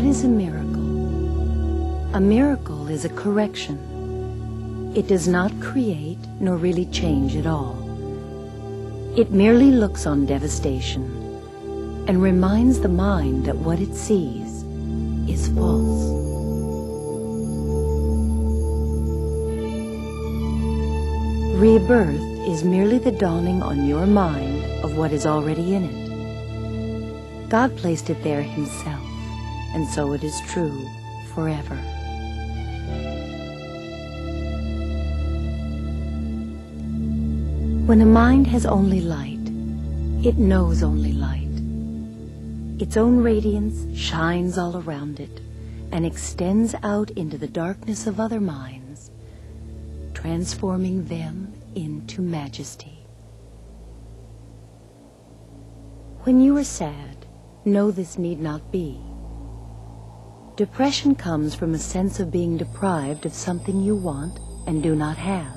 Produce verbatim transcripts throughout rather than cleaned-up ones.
is a miracle? A miracle is a correction. It does not create nor really change at all. It merely looks on devastation and reminds the mind that what it sees is false. Rebirth is merely the dawning on your mind of what is already in it. God placed it there himself, and so it is true forever. When a mind has only light, it knows only light. Its own radiance shines all around it and extends out into the darkness of other minds, transforming them into majesty. When you are sad, know this need not be. Depression comes from a sense of being deprived of something you want and do not have.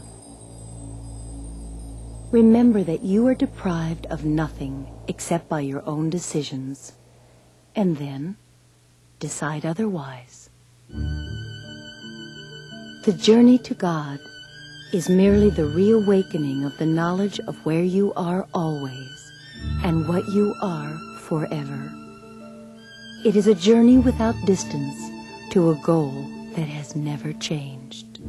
Remember that you are deprived of nothing except by your own decisions, and then decide otherwise. The journey to God is merely the reawakening of the knowledge of where you are always and what you are forever. It is a journey without distance to a goal that has never changed.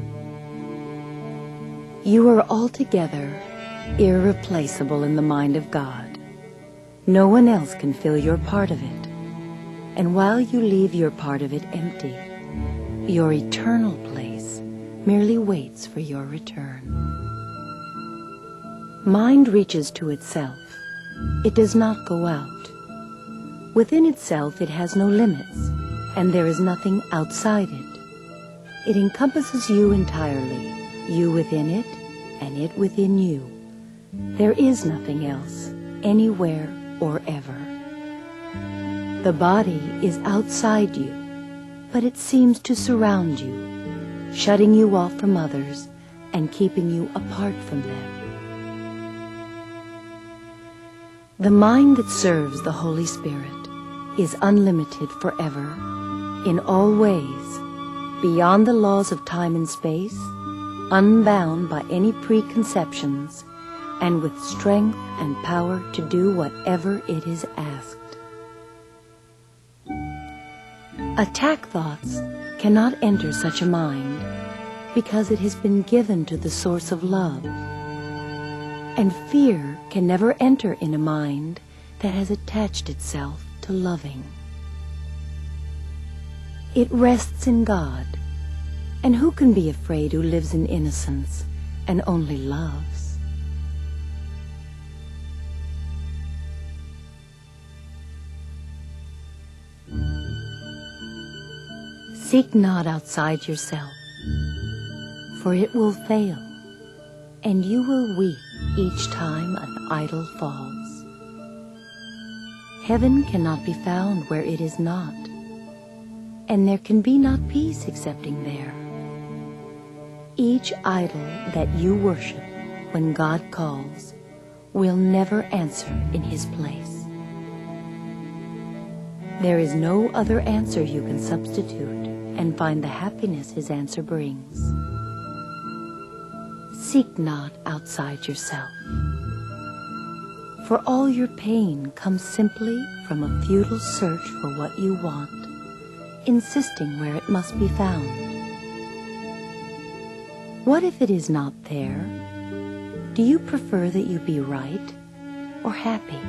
You are altogether irreplaceable in the mind of God. No one else can fill your part of it. And while you leave your part of it empty, your eternal place merely waits for your return. Mind reaches to itself. It does not go out. Within itself it has no limits, and there is nothing outside it. It encompasses you entirely, you within it, and it within you. There is nothing else, anywhere or ever. The body is outside you, but it seems to surround you, shutting you off from others and keeping you apart from them. The mind that serves the Holy Spirit is unlimited forever, in all ways, beyond the laws of time and space, unbound by any preconceptions, and with strength and power to do whatever it is asked. Attack thoughts cannot enter such a mind because it has been given to the source of love. And fear can never enter in a mind that has attached itself to loving. It rests in God, and who can be afraid who lives in innocence and only loves? Seek not outside yourself, for it will fail, and you will weep each time an idol falls. Heaven cannot be found where it is not, and there can be not peace excepting there. Each idol that you worship when God calls will never answer in his place. There is no other answer you can substitute and find the happiness his answer brings. Seek not outside yourself, for all your pain comes simply from a futile search for what you want, insisting where it must be found. What if it is not there? Do you prefer that you be right or happy?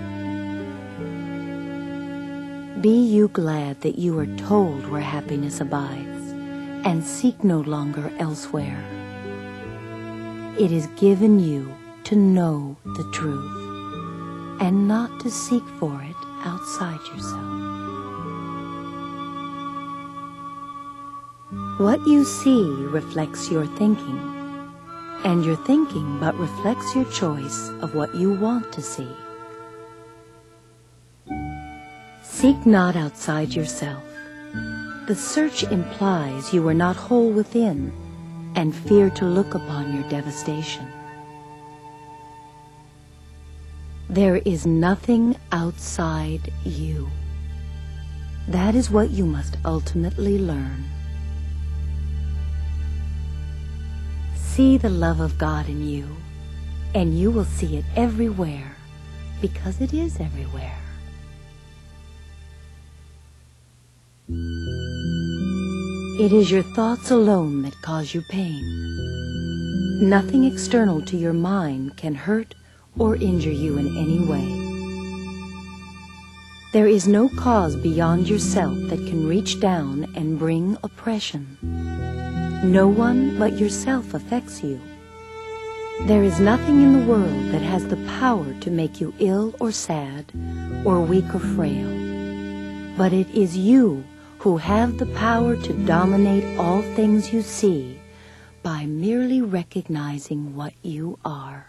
Be you glad that you are told where happiness abides, and seek no longer elsewhere. It is given you to know the truth, and not to seek for it outside yourself. What you see reflects your thinking, and your thinking but reflects your choice of what you want to see. Seek not outside yourself. The search implies you are not whole within, and fear to look upon your devastation. There is nothing outside you. That is what you must ultimately learn. See the love of God in you, and you will see it everywhere, because it is everywhere. It is your thoughts alone that cause you pain. Nothing external to your mind can hurt or injure you in any way. There is no cause beyond yourself that can reach down and bring oppression. No one but yourself affects you. There is nothing in the world that has the power to make you ill or sad, or weak or frail. But it is you who have the power to dominate all things you see by merely recognizing what you are.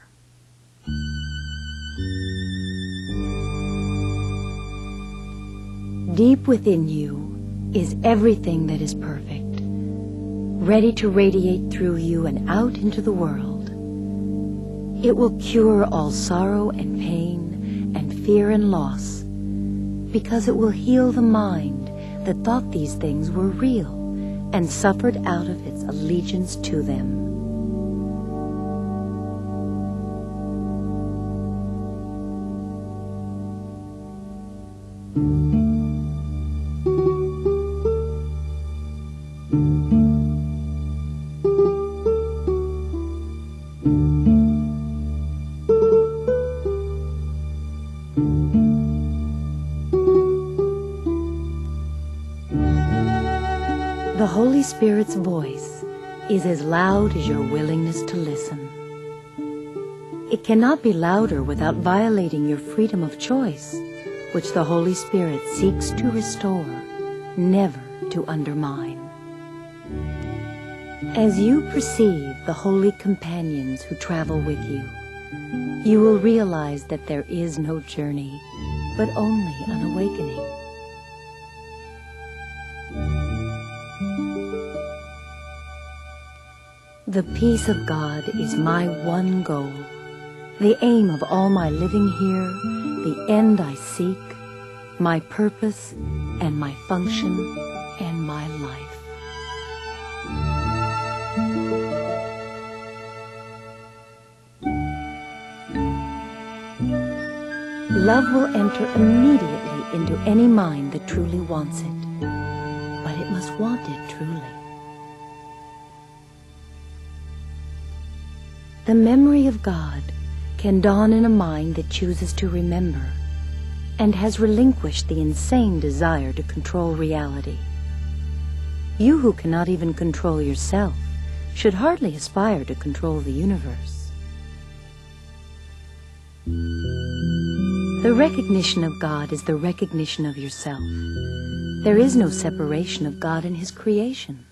Deep within you is everything that is perfect, ready to radiate through you and out into the world. It will cure all sorrow and pain and fear and loss, because it will heal the mind that thought these things were real and suffered out of its allegiance to them. The Holy Spirit's voice is as loud as your willingness to listen. It cannot be louder without violating your freedom of choice, which the Holy Spirit seeks to restore, never to undermine. As you perceive the holy companions who travel with you, you will realize that there is no journey, but only an awakening. The peace of God is my one goal, the aim of all my living here, the end I seek, my purpose and my function and my life. Love will enter immediately into any mind that truly wants it, but it must want it truly. The memory of God can dawn in a mind that chooses to remember and has relinquished the insane desire to control reality. You who cannot even control yourself should hardly aspire to control the universe. The recognition of God is the recognition of yourself. There is no separation of God and His creation.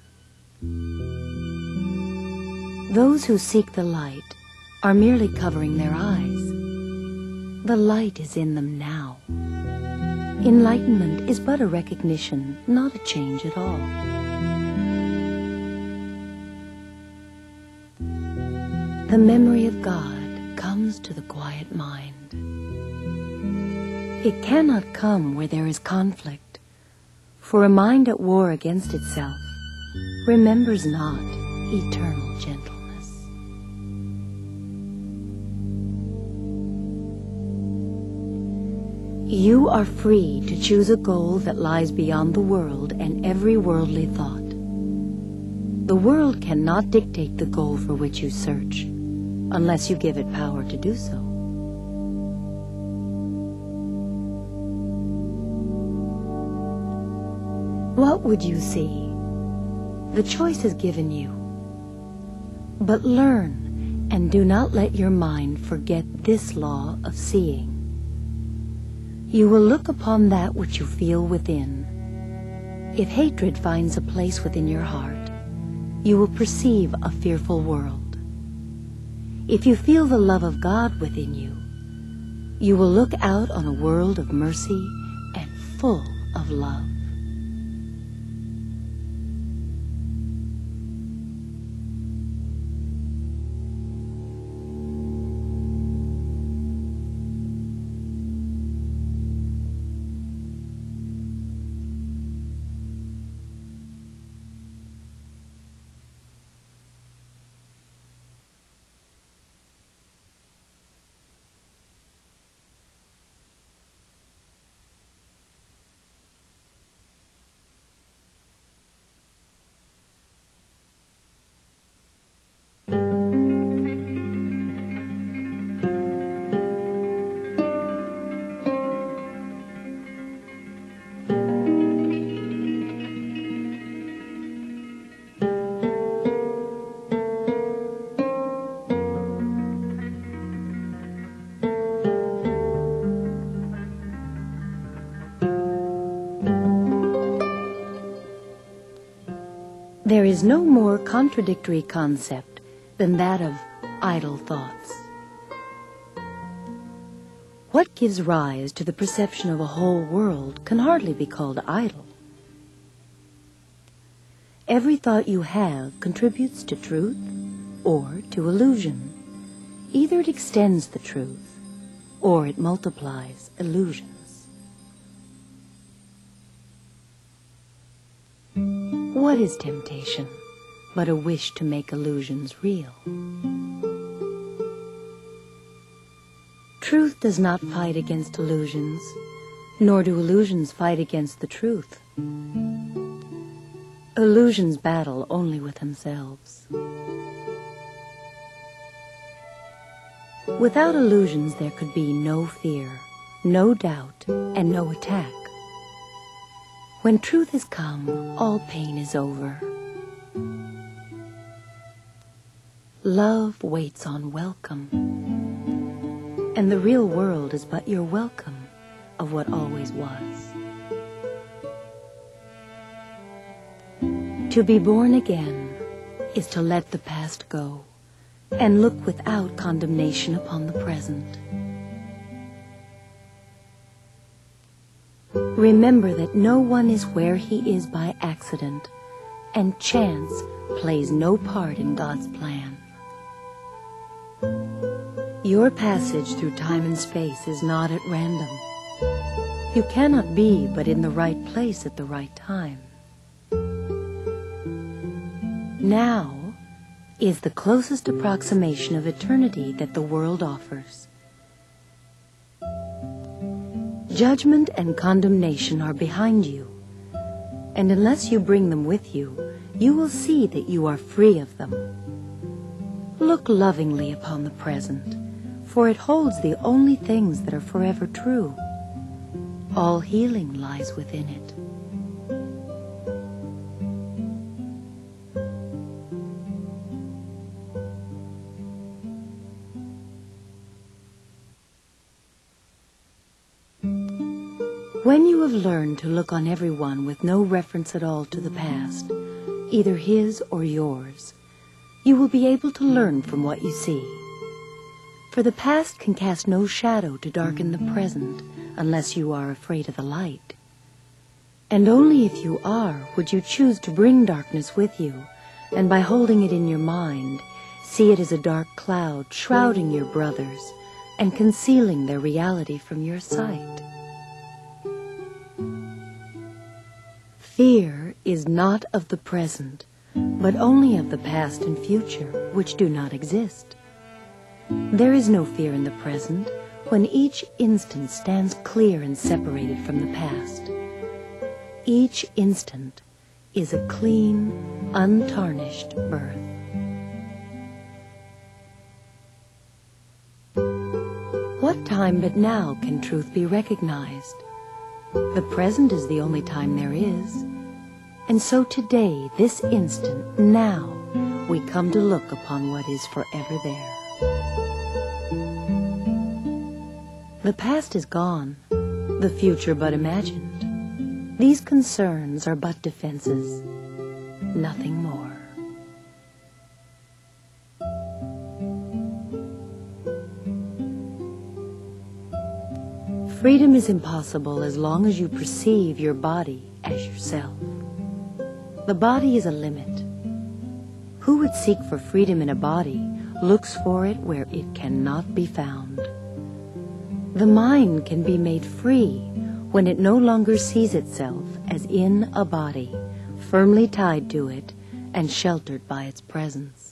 Those who seek the light are merely covering their eyes. The light is in them now. Enlightenment is but a recognition, not a change at all. The memory of God comes to the quiet mind. It cannot come where there is conflict, for a mind at war against itself remembers not eternal gentleness. You are free to choose a goal that lies beyond the world and every worldly thought. The world cannot dictate the goal for which you search, unless you give it power to do so. What would you see? The choice is given you. But learn, and do not let your mind forget this law of seeing. You will look upon that which you feel within. If hatred finds a place within your heart, you will perceive a fearful world. If you feel the love of God within you, you will look out on a world of mercy and full of love. is no more contradictory concept than that of idle thoughts. What gives rise to the perception of a whole world can hardly be called idle. Every thought you have contributes to truth or to illusion. Either it extends the truth or it multiplies illusions. What is temptation but a wish to make illusions real? Truth does not fight against illusions, nor do illusions fight against the truth. Illusions battle only with themselves. Without illusions there could be no fear, no doubt, and no attack. When truth has come, all pain is over. Love waits on welcome, and the real world is but your welcome of what always was. To be born again is to let the past go and look without condemnation upon the present. Remember that no one is where he is by accident, and chance plays no part in God's plan. Your passage through time and space is not at random. You cannot be but in the right place at the right time. Now is the closest approximation of eternity that the world offers. Judgment and condemnation are behind you, and unless you bring them with you, you will see that you are free of them. Look lovingly upon the present, for it holds the only things that are forever true. All healing lies within it. When you have learned to look on everyone with no reference at all to the past, either his or yours, you will be able to learn from what you see. For the past can cast no shadow to darken the present unless you are afraid of the light. And only if you are would you choose to bring darkness with you, and by holding it in your mind, see it as a dark cloud shrouding your brothers and concealing their reality from your sight. Fear is not of the present, but only of the past and future, which do not exist. There is no fear in the present, when each instant stands clear and separated from the past. Each instant is a clean, untarnished birth. What time but now can truth be recognized? The present is the only time there is. And so today, this instant, now, we come to look upon what is forever there. The past is gone, the future but imagined. These concerns are but defenses, nothing more. Freedom is impossible as long as you perceive your body as yourself. The body is a limit. Who would seek for freedom in a body looks for it where it cannot be found. The mind can be made free when it no longer sees itself as in a body, firmly tied to it and sheltered by its presence.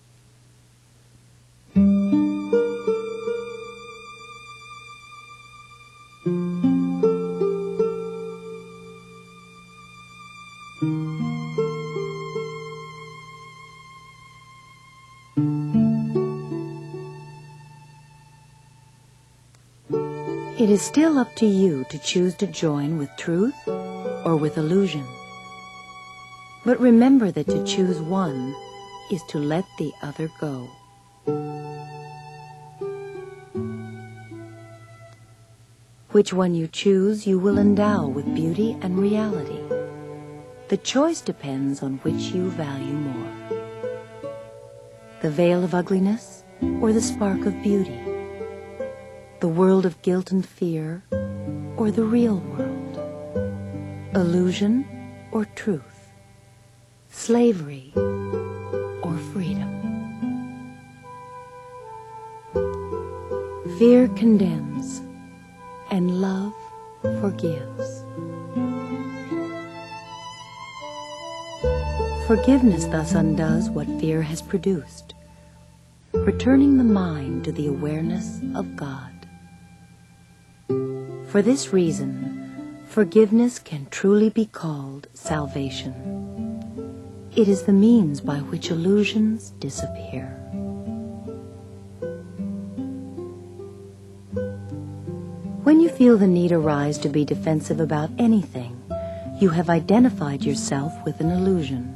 It is still up to you to choose to join with truth or with illusion. But remember that to choose one is to let the other go. Which one you choose, you will endow with beauty and reality. The choice depends on which you value more. The veil of ugliness or the spark of beauty? The world of guilt and fear or the real world? Illusion or truth? Slavery or freedom? Fear condemns and love forgives. Forgiveness thus undoes what fear has produced, returning the mind to the awareness of God. For this reason, forgiveness can truly be called salvation. It is the means by which illusions disappear. When you feel the need arise to be defensive about anything, you have identified yourself with an illusion.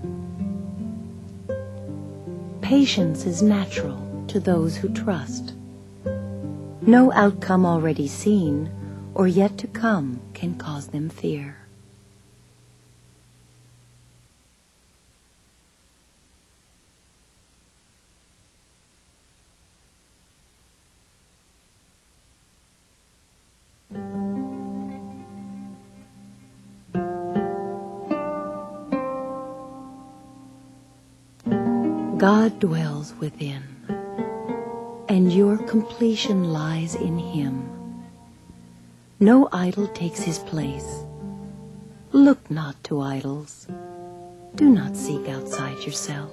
Patience is natural to those who trust. No outcome already seen or yet to come can cause them fear. God dwells within, and your completion lies in Him. No idol takes His place. Look not to idols. Do not seek outside yourself.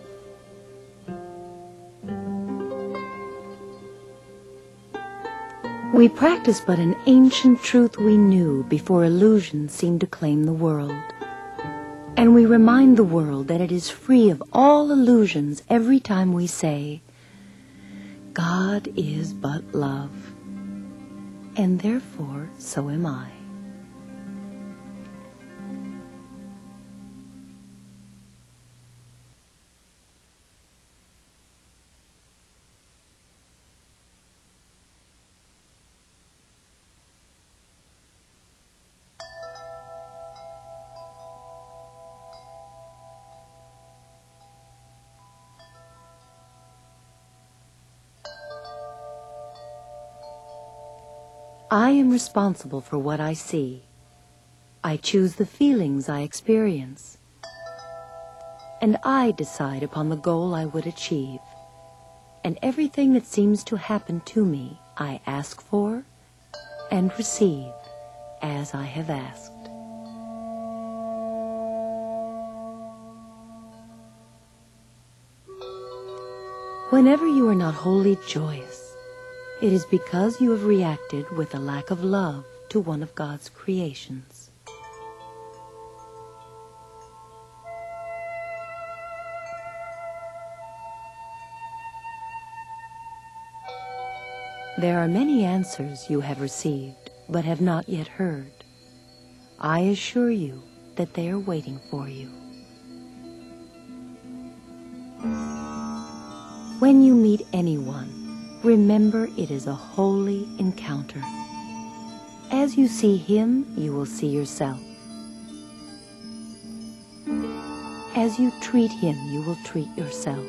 We practice but an ancient truth we knew before illusion seemed to claim the world. And we remind the world that it is free of all illusions every time we say, God is but love, and therefore so am I. I am responsible for what I see. I choose the feelings I experience. And I decide upon the goal I would achieve. And everything that seems to happen to me, I ask for and receive as I have asked. Whenever you are not wholly joyous, it is because you have reacted with a lack of love to one of God's creations. There are many answers you have received, but have not yet heard. I assure you that they are waiting for you. When you meet anyone, remember it is a holy encounter. As you see him, you will see yourself. As you treat him, you will treat yourself.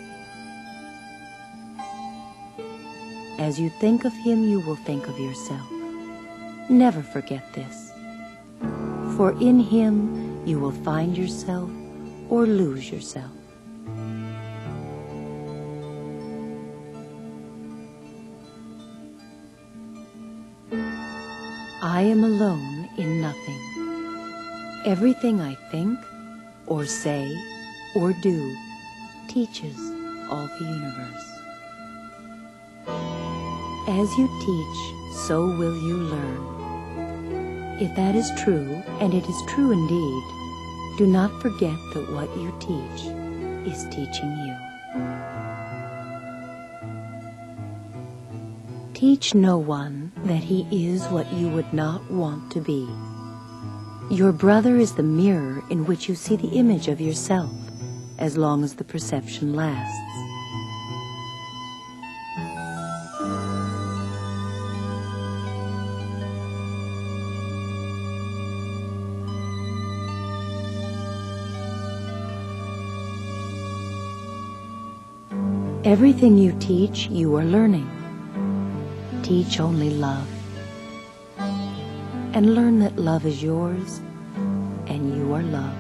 As you think of him, you will think of yourself. Never forget this. For in him, you will find yourself or lose yourself. I am alone in nothing. Everything I think, or say, or do, teaches all the universe. As you teach, so will you learn. If that is true, and it is true indeed, do not forget that what you teach is teaching you. Teach no one that he is what you would not want to be. Your brother is the mirror in which you see the image of yourself, as long as the perception lasts. Everything you teach, you are learning. Teach only love. And learn that love is yours, and you are love.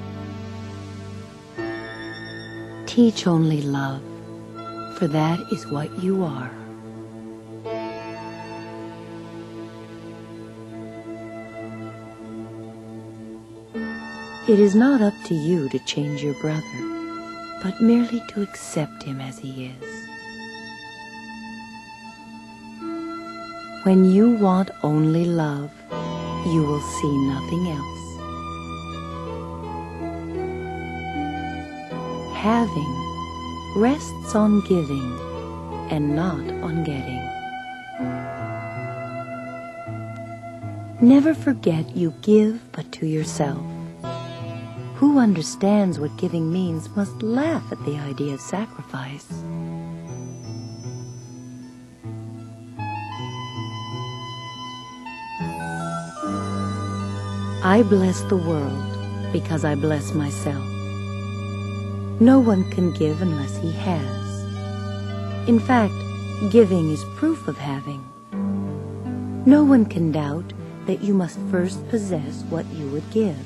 Teach only love, for that is what you are. It is not up to you to change your brother, but merely to accept him as he is. When you want only love, you will see nothing else. Having rests on giving and not on getting. Never forget you give but to yourself. Who understands what giving means must laugh at the idea of sacrifice. I bless the world because I bless myself. No one can give unless he has. In fact, giving is proof of having. No one can doubt that you must first possess what you would give.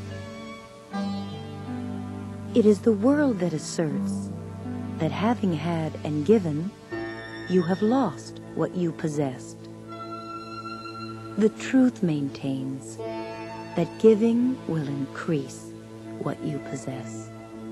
It is the world that asserts that having had and given, you have lost what you possessed. The truth maintains that giving will increase what you possess.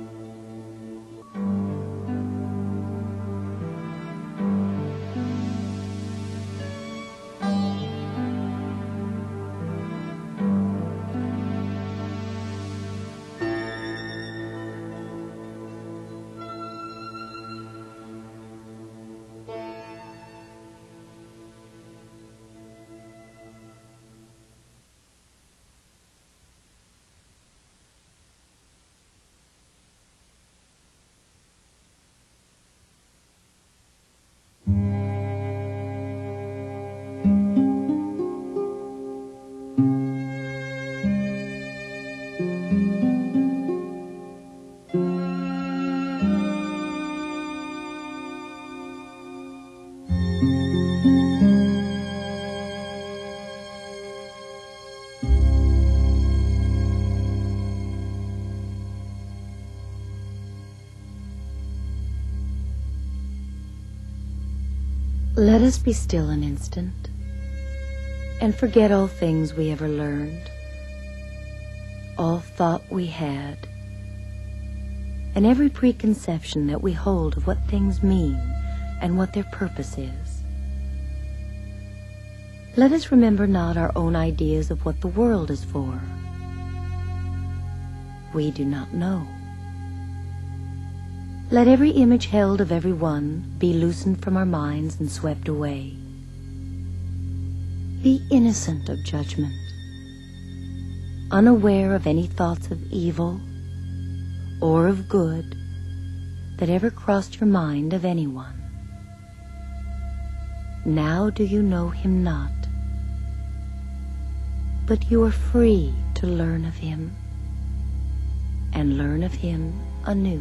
Let us be still an instant and forget all things we ever learned, all thought we had, and every preconception that we hold of what things mean and what their purpose is. Let us remember not our own ideas of what the world is for. We do not know. Let every image held of every one be loosened from our minds and swept away. Be innocent of judgment, unaware of any thoughts of evil or of good that ever crossed your mind of anyone. Now do you know him not, but you are free to learn of him, and learn of him anew.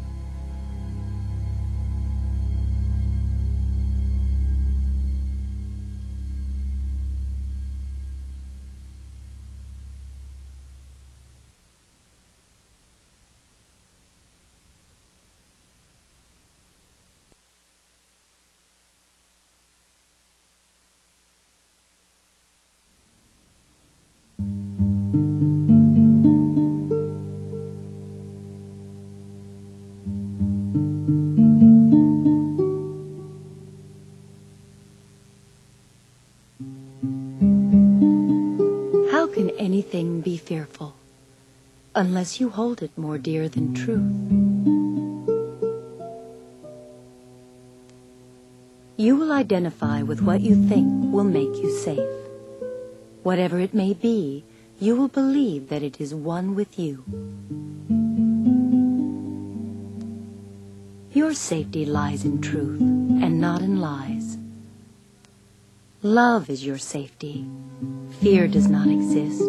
How can anything be fearful unless you hold it more dear than truth? You will identify with what you think will make you safe. Whatever it may be, you will believe that it is one with you. Your safety lies in truth and not in lies. Love is your safety. Fear does not exist.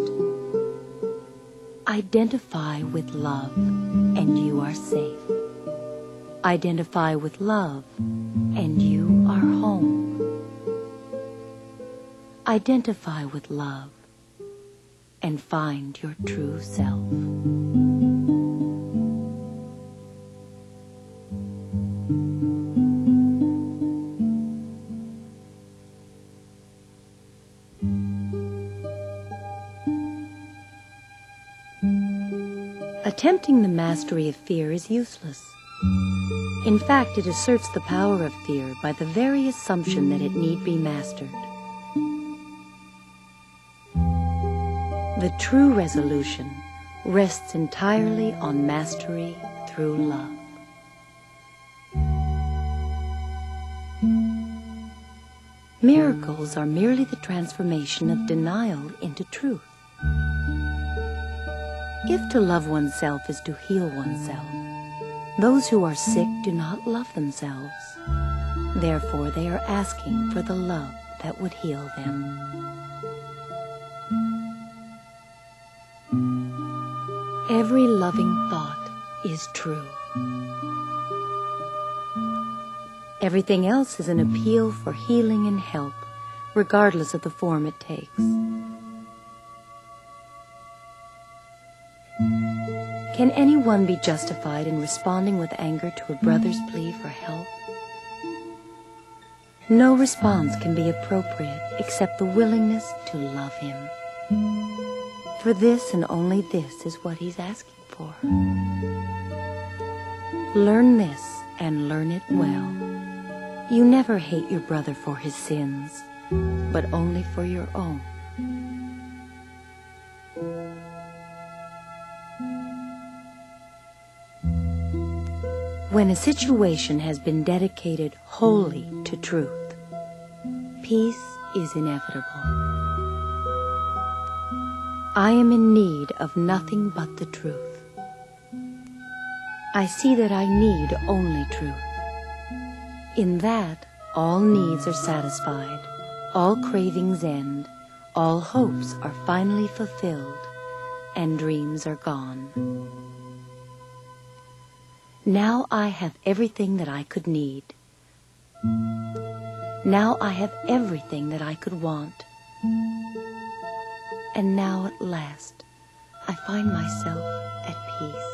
Identify with love, and you are safe. Identify with love, and you are home. Identify with love and find your true self. Attempting the mastery of fear is useless. In fact, it asserts the power of fear by the very assumption that it need be mastered. The true resolution rests entirely on mastery through love. Miracles are merely the transformation of denial into truth. If to love oneself is to heal oneself, those who are sick do not love themselves. Therefore, they are asking for the love that would heal them. Every loving thought is true. Everything else is an appeal for healing and help, regardless of the form it takes. Can anyone be justified in responding with anger to a brother's plea for help? No response can be appropriate except the willingness to love him. For this and only this is what he's asking for. Learn this and learn it well. You never hate your brother for his sins, but only for your own. When a situation has been dedicated wholly to truth, peace is inevitable. I am in need of nothing but the truth. I see that I need only truth. In that, all needs are satisfied, all cravings end, all hopes are finally fulfilled, and dreams are gone. Now I have everything that I could need. Now I have everything that I could want. And now at last, I find myself at peace.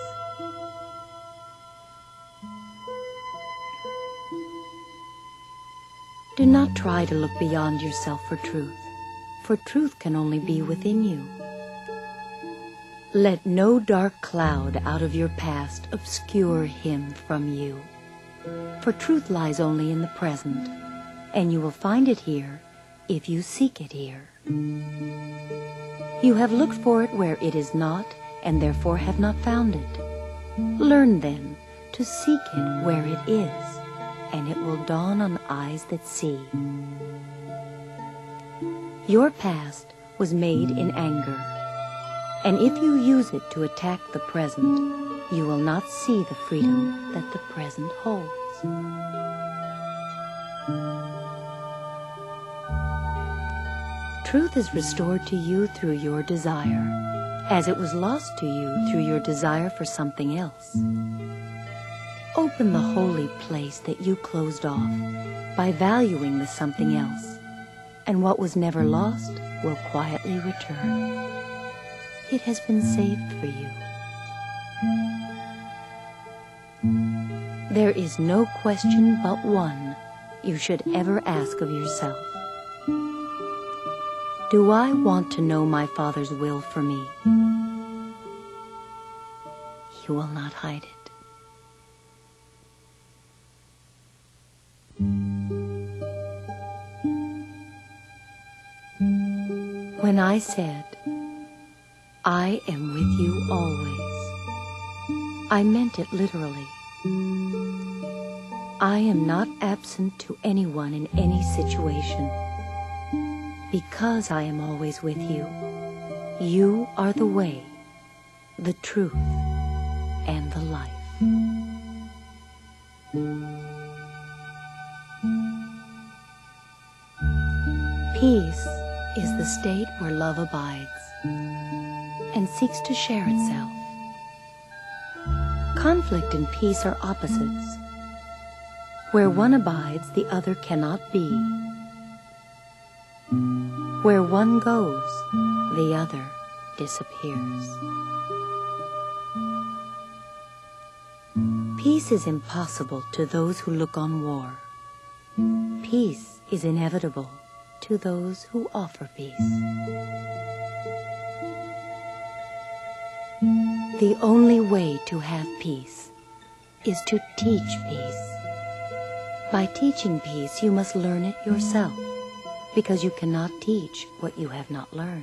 Do not try to look beyond yourself for truth, for truth can only be within you. Let no dark cloud out of your past obscure him from you, for truth lies only in the present, and you will find it here if you seek it here. You have looked for it where it is not, and therefore have not found it. Learn then to seek it where it is, and it will dawn on eyes that see. Your past was made in anger, and if you use it to attack the present, you will not see the freedom that the present holds. Truth is restored to you through your desire, as it was lost to you through your desire for something else. Open the holy place that you closed off by valuing the something else, and what was never lost will quietly return. It has been saved for you. There is no question but one you should ever ask of yourself. Do I want to know my Father's will for me? You will not hide it. When I said, I am with you always, I meant it literally. I am not absent to anyone in any situation. Because I am always with you, you are the way, the truth, and the life. Peace is the state where love abides and seeks to share itself. Conflict and peace are opposites. Where one abides, the other cannot be. Where one goes, the other disappears. Peace is impossible to those who look on war. Peace is inevitable to those who offer peace. The only way to have peace is to teach peace. By teaching peace, you must learn it yourself, because you cannot teach what you have not learned.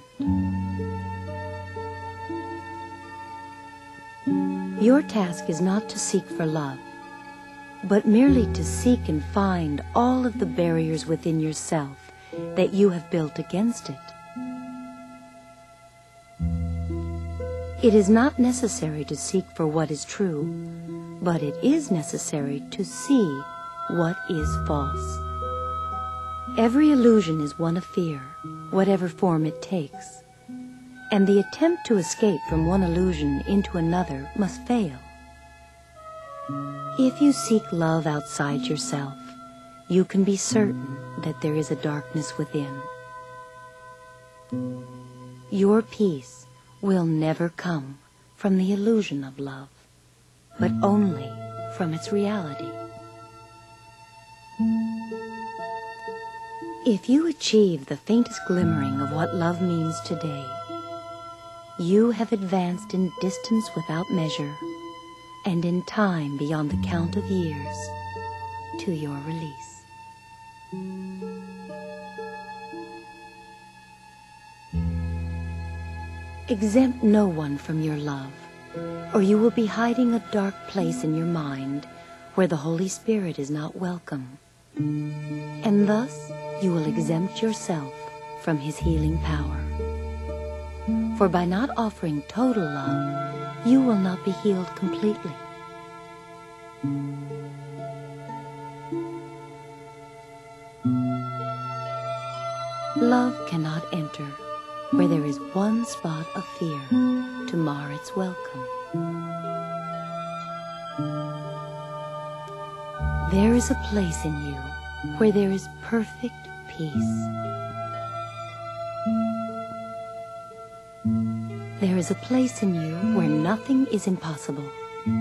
Your task is not to seek for love, but merely to seek and find all of the barriers within yourself that you have built against it. It is not necessary to seek for what is true, but it is necessary to see what is false. Every illusion is one of fear, whatever form it takes, and the attempt to escape from one illusion into another must fail. If you seek love outside yourself, you can be certain that there is a darkness within. Your peace will never come from the illusion of love, but only from its reality. If you achieve the faintest glimmering of what love means today, you have advanced in distance without measure, and in time beyond the count of years, to your release. Exempt no one from your love, or you will be hiding a dark place in your mind where the Holy Spirit is not welcome, and thus you will exempt yourself from His healing power. For by not offering total love, you will not be healed completely. Love cannot enter where there is one spot of fear to mar its welcome. There is a place in you where there is perfect peace. There is a place in you where nothing is impossible.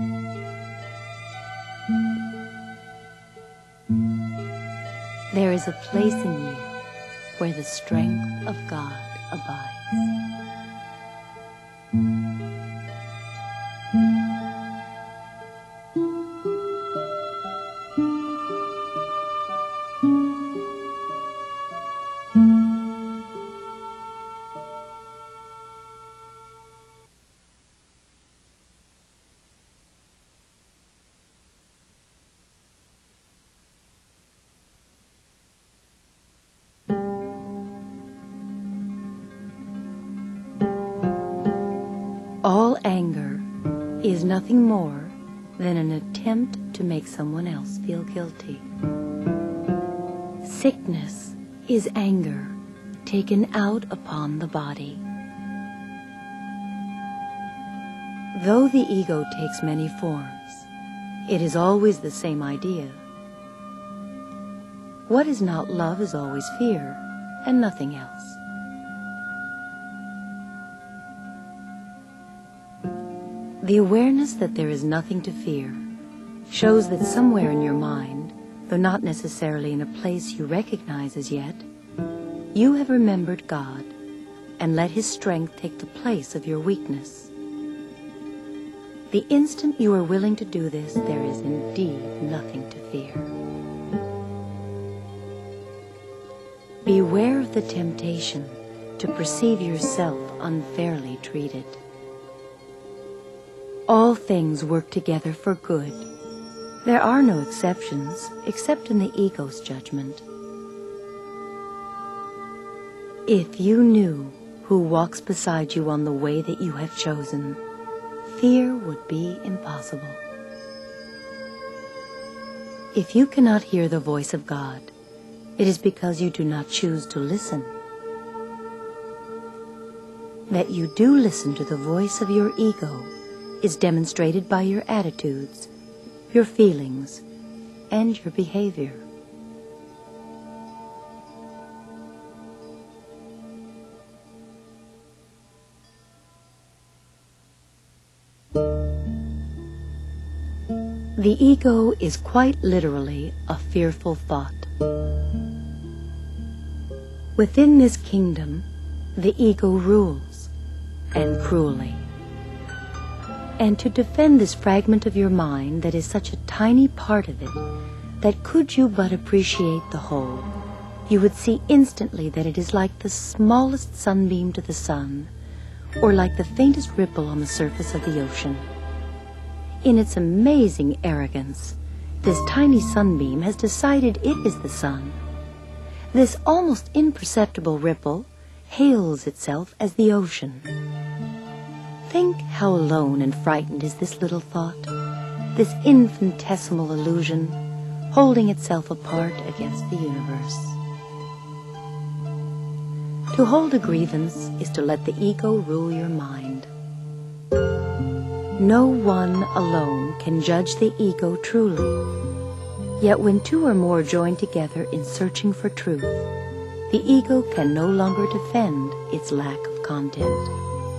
There is a place in you where the strength of God abides. All anger is nothing more than an attempt to make someone else feel guilty. Sickness is anger taken out upon the body. Though the ego takes many forms, it is always the same idea. What is not love is always fear, and nothing else. The awareness that there is nothing to fear shows that somewhere in your mind, though not necessarily in a place you recognize as yet, you have remembered God and let His strength take the place of your weakness. The instant you are willing to do this, there is indeed nothing to fear. Beware of the temptation to perceive yourself unfairly treated. All things work together for good. There are no exceptions, except in the ego's judgment. If you knew who walks beside you on the way that you have chosen, fear would be impossible. If you cannot hear the voice of God, it is because you do not choose to listen. That you do listen to the voice of your ego is demonstrated by your attitudes, your feelings, and your behavior. The ego is quite literally a fearful thought. Within this kingdom, the ego rules, and cruelly. And to defend this fragment of your mind that is such a tiny part of it, that could you but appreciate the whole, you would see instantly that it is like the smallest sunbeam to the sun, or like the faintest ripple on the surface of the ocean. In its amazing arrogance, this tiny sunbeam has decided it is the sun. This almost imperceptible ripple hails itself as the ocean. Think how alone and frightened is this little thought, this infinitesimal illusion, holding itself apart against the universe. To hold a grievance is to let the ego rule your mind. No one alone can judge the ego truly. Yet when two or more join together in searching for truth, the ego can no longer defend its lack of content.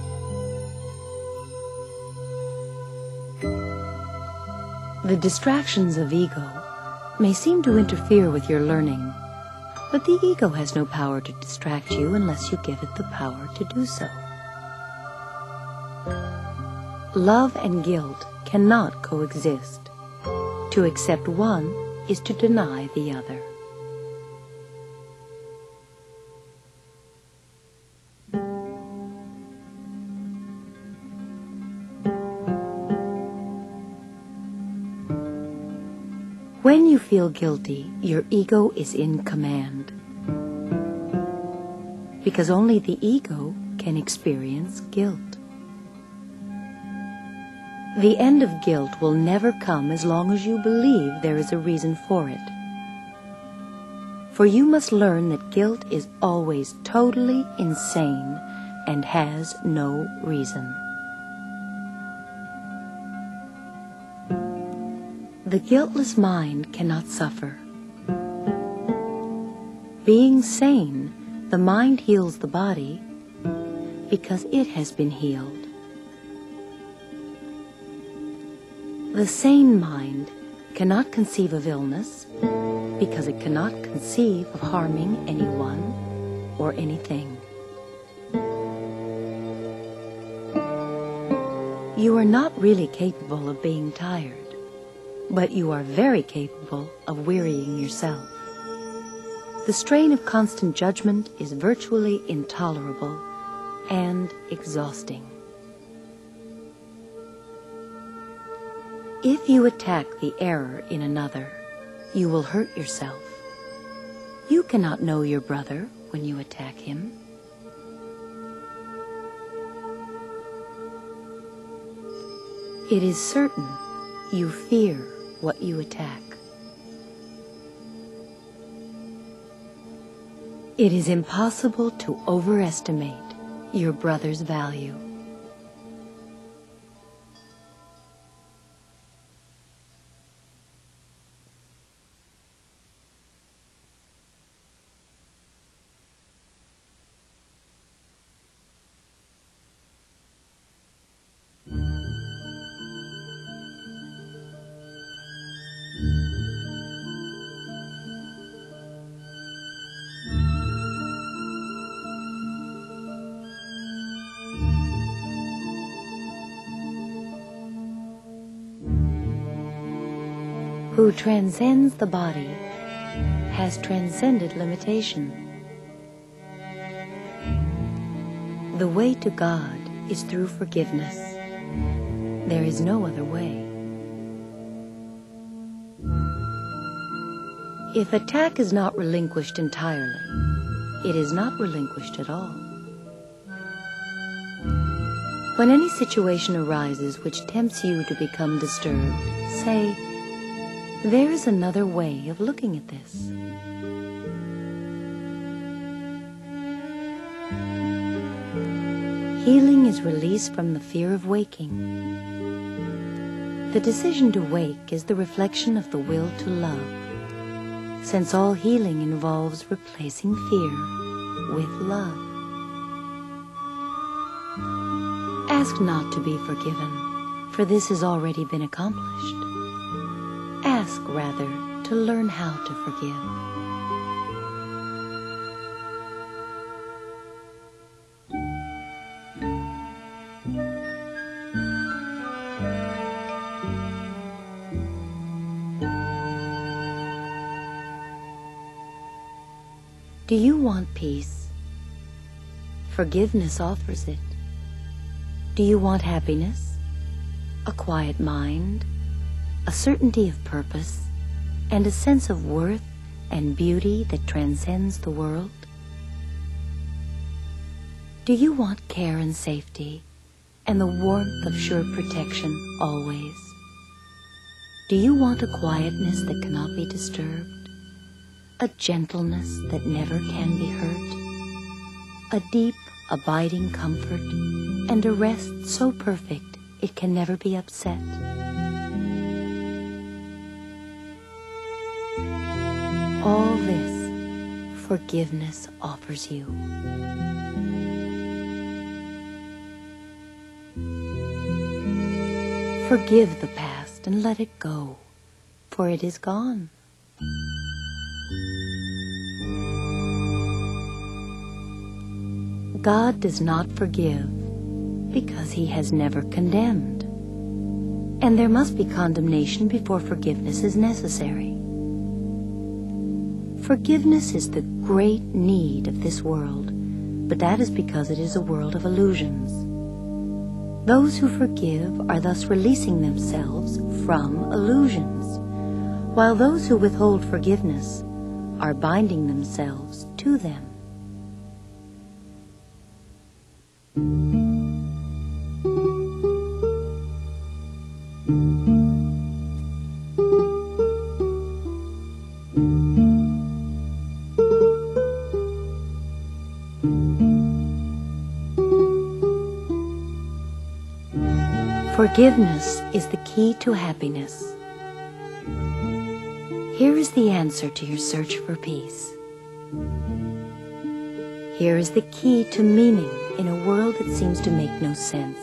The distractions of ego may seem to interfere with your learning, but the ego has no power to distract you unless you give it the power to do so. Love and guilt cannot coexist. To accept one is to deny the other. When you feel guilty, your ego is in command. Because only the ego can experience guilt. The end of guilt will never come as long as you believe there is a reason for it. For you must learn that guilt is always totally insane and has no reason. The guiltless mind cannot suffer. Being sane, the mind heals the body because it has been healed. The sane mind cannot conceive of illness because it cannot conceive of harming anyone or anything. You are not really capable of being tired, but you are very capable of wearying yourself. The strain of constant judgment is virtually intolerable and exhausting. If you attack the error in another, you will hurt yourself. You cannot know your brother when you attack him. It is certain you fear what you attack. It is impossible to overestimate your brother's value. Who transcends the body has transcended limitation. The way to God is through forgiveness. There is no other way. If attack is not relinquished entirely, it is not relinquished at all. When any situation arises which tempts you to become disturbed, say, "There is another way of looking at this." Healing is released from the fear of waking. The decision to wake is the reflection of the will to love, since all healing involves replacing fear with love. Ask not to be forgiven, for this has already been accomplished. Ask, rather, to learn how to forgive. Do you want peace? Forgiveness offers it. Do you want happiness? A quiet mind, a certainty of purpose, and a sense of worth and beauty that transcends the world? Do you want care and safety, and the warmth of sure protection always? Do you want a quietness that cannot be disturbed? A gentleness that never can be hurt, a deep, abiding comfort, and a rest so perfect it can never be upset? All this forgiveness offers you. Forgive the past and let it go, for it is gone. God does not forgive because he has never condemned, and there must be condemnation before forgiveness is necessary. Forgiveness is the great need of this world, but that is because it is a world of illusions. Those who forgive are thus releasing themselves from illusions, while those who withhold forgiveness are binding themselves to them. Forgiveness is the key to happiness. Here is the answer to your search for peace. Here is the key to meaning in a world that seems to make no sense.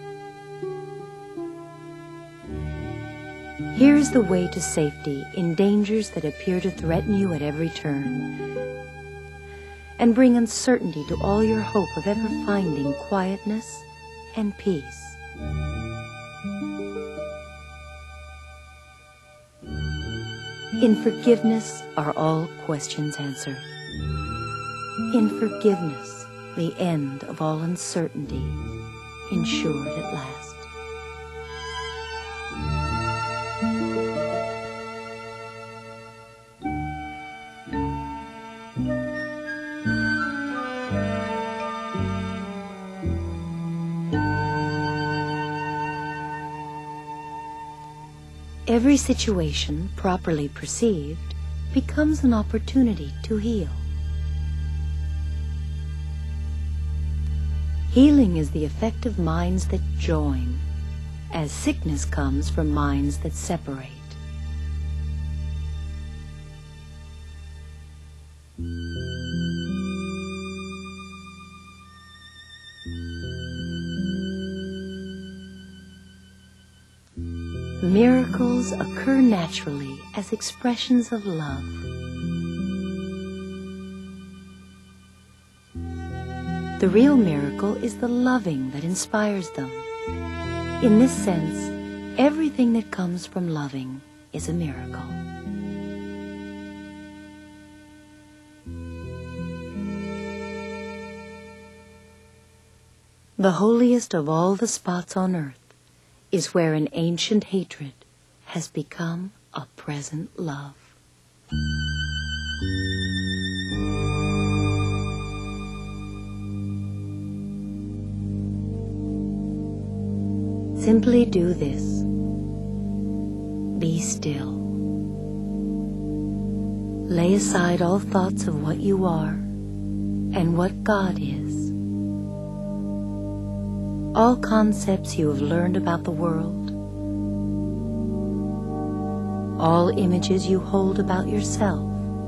Here is the way to safety in dangers that appear to threaten you at every turn, and bring uncertainty to all your hope of ever finding quietness and peace. In forgiveness are all questions answered. In forgiveness, the end of all uncertainty ensured at last. Every situation, properly perceived, becomes an opportunity to heal. Healing is the effect of minds that join, as sickness comes from minds that separate. Miracles occur naturally as expressions of love. The real miracle is the loving that inspires them. In this sense, everything that comes from loving is a miracle. The holiest of all the spots on earth is where an ancient hatred has become a present love. Simply do this. Be still. Lay aside all thoughts of what you are and what God is. All concepts you have learned about the world, all images you hold about yourself.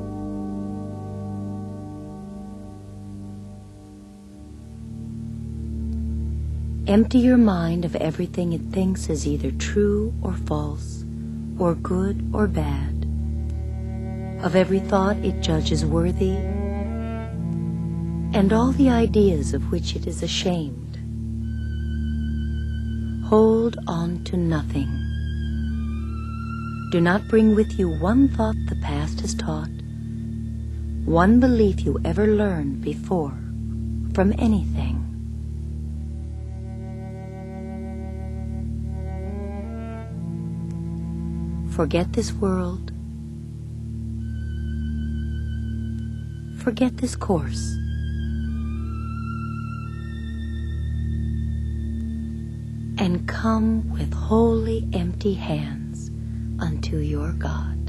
Empty your mind of everything it thinks is either true or false, or good or bad, of every thought it judges worthy, and all the ideas of which it is ashamed. Hold on to nothing. Do not bring with you one thought the past has taught, one belief you ever learned before from anything. Forget this world. Forget this course. And come with wholly empty hands unto your God.